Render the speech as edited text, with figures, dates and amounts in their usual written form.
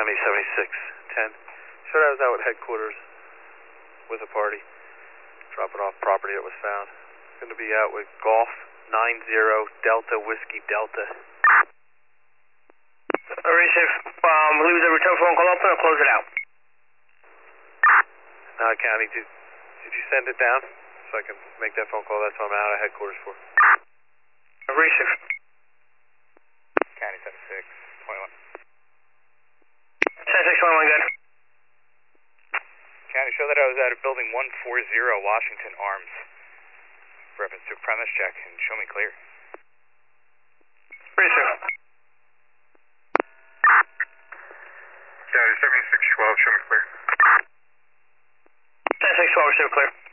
County 7610. Showed I was out at headquarters with a party, dropping off property that was found. Going to be out with Golf 90 Delta Whiskey Delta. Receive. Leave the return phone call open or close it out? County, did you send it down so I can make that phone call? That's what I'm out at headquarters for. Receive. County 7621. 7621, good. County, show that I was out at building 140 Washington Arms. Reference to a premise check and show me clear. Receive. County 7612, show me clear. 7612, receive clear.